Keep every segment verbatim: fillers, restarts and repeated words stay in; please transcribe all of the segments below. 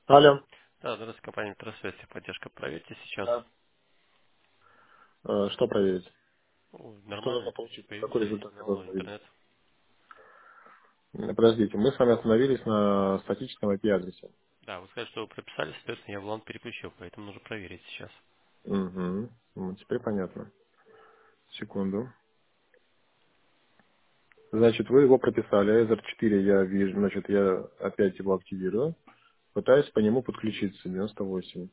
Алло. Да, здравствуйте, компания Трансвести, поддержка. Проверьте сейчас. Да. Э, Что проверить? Ну, Что нужно нормально, то есть получить? Какой появился результат я сигнал должен в увидеть? интернет. М, Подождите, мы с вами остановились на статическом I P-адресе. Да, вы сказали, что вы прописали, соответственно, я в лан переключил, поэтому нужно проверить сейчас. Угу. Ну, теперь понятно. Секунду. Значит, вы его прописали, а Ether четыре я вижу, значит, я опять его активирую. Пытаюсь по нему подключиться, девяносто восемь.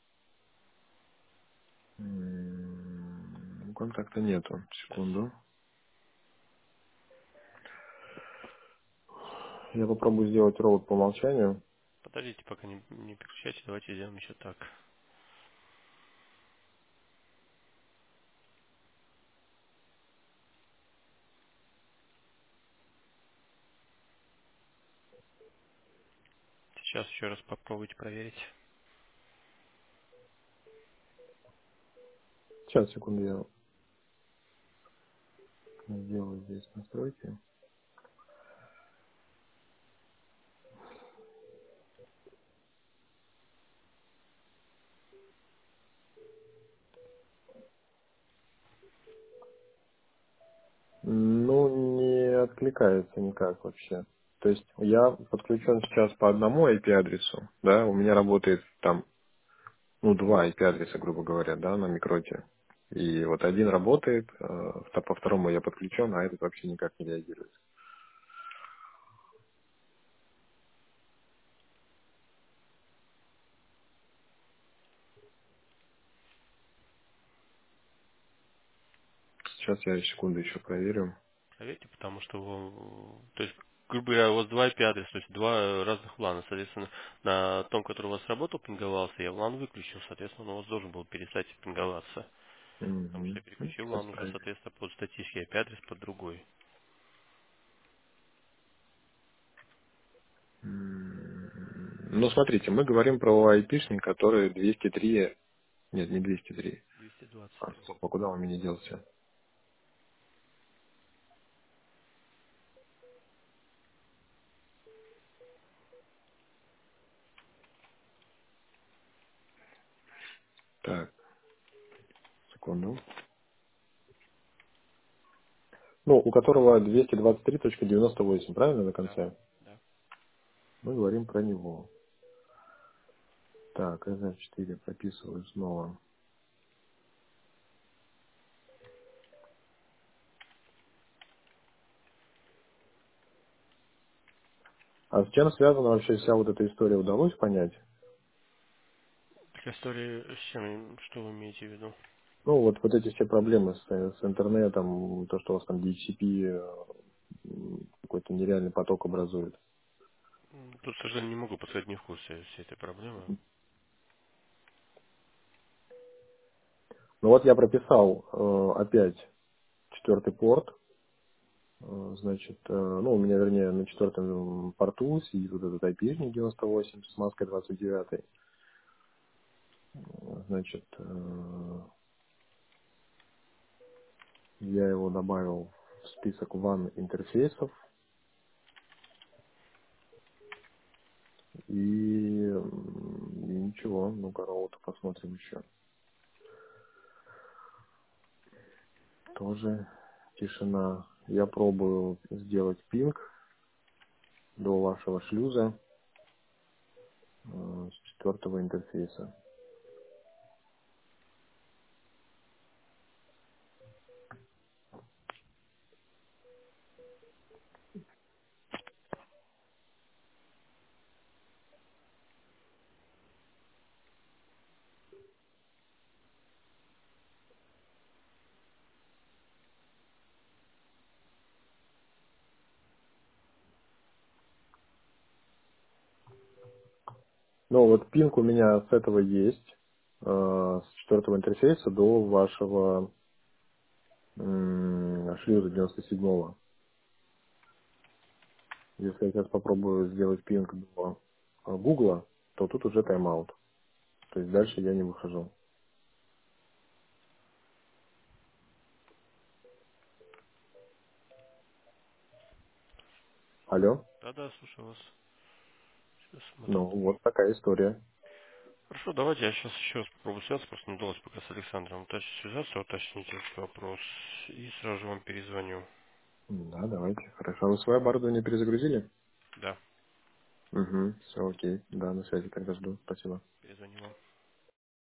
М, Контакта нету. Сейчас. Секунду. Я попробую сделать робот по умолчанию. Подождите, пока не, не переключайте, давайте сделаем еще так. Сейчас еще раз попробуйте проверить. Сейчас, секунду, я сделаю здесь настройки. Ну, не откликается никак вообще. То есть я подключен сейчас по одному I P-адресу, да, у меня работает там, ну, два I P-адреса, грубо говоря, да, на микроте. И вот один работает, э, вто- по второму я подключен, а этот вообще никак не реагирует. Сейчас я секунду еще проверю. Проверьте, потому что, вы- то есть, грубо говоря, у вас два I P-адреса, то есть два разных лана. Соответственно, на том, который у вас работал, пинговался, я в лан выключил, соответственно, он у вас должен был перестать пинговаться. Потому что Мгм. я Ну, переключил сейчас лан уже, проверю. соответственно, под статический I P-адрес под другой. М, Ну, смотрите, мы говорим про айпишник, который двести три, нет, не двести три. двести двадцать А, три. стоп, а куда он у меня делся? Так, секунду. Ну, у которого двести двадцать три точка девяносто восемь, правильно, на Да, конце? да. Мы говорим про него. Так, эс четыре прописываю снова. А с чем связана вообще вся вот эта история, удалось понять? Так история с чем, что вы имеете в виду? Ну, вот, вот эти все проблемы с, э, с интернетом, то, что у вас там ди эйч си пи э, м, какой-то нереальный поток образует. М, Тут, к сожалению, не могу подсказать, не в курсе всей этой проблемы. Ну вот я прописал э, опять четвертый порт. Э, значит, э, ну, у меня, вернее, на четвертом порту сидит вот этот айпишник девяносто восемь с маской двадцать девять. Значит, э, я его добавил в список ван интерфейсов и, м, и ничего, ну-ка, роута посмотрим еще. Тоже тишина. Я пробую сделать пинг до вашего шлюза э, с четвертого интерфейса. Ну вот пинг у меня с этого есть, э, с четвертого интерфейса до вашего м, шлюза девяносто седьмого. Если я сейчас попробую сделать пинг до э, Гугла, то тут уже тайм-аут. То есть дальше я не выхожу. Алло? Да-да, слушаю вас. Смотрю. Ну, вот такая история. Хорошо, давайте я сейчас еще раз попробую связаться, просто не удалось пока с Александром уточнить, связаться, уточнить этот вопрос, и сразу же вам перезвоню. Да, давайте. Хорошо. А вы свое оборудование перезагрузили? Да, Угу, все окей. Да, на связи тогда жду. Спасибо. перезвоню вам.